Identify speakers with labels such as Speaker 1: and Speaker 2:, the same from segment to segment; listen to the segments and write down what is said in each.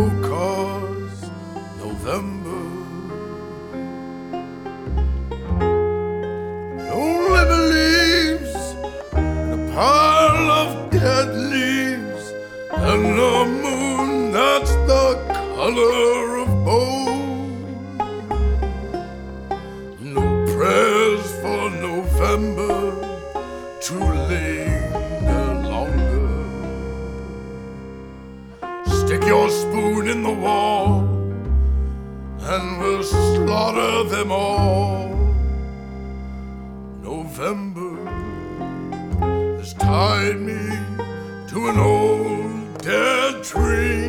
Speaker 1: 'cause November only believes in a pile of dead leaves and a moon that's the color of bone. No prayers for November to linger longer. Stick your spoon in the wall and we'll slaughter them all. November has tied me to an old dead tree.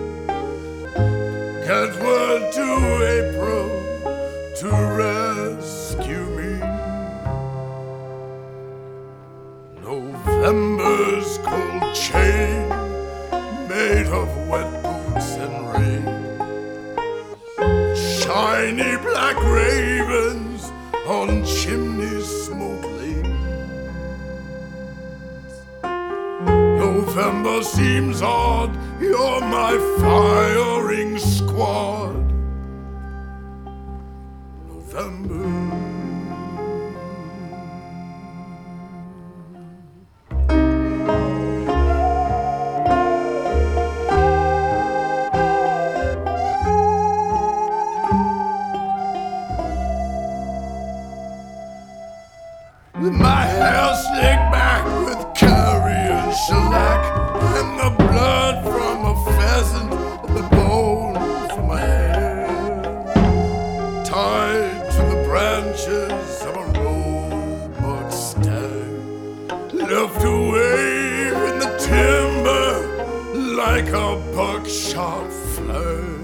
Speaker 1: Get word to April to rescue me. November's cold chain made of wet boots and rain. Shiny black ravens on chimneys smoke lanes. November seems odd, you're my firing squad. November. With my hair slicked back with curry and shellac, and the blood from a pheasant and the bone from my hair, tied to the branches of a roebuck stag, left to wave in the timber like a buckshot flag.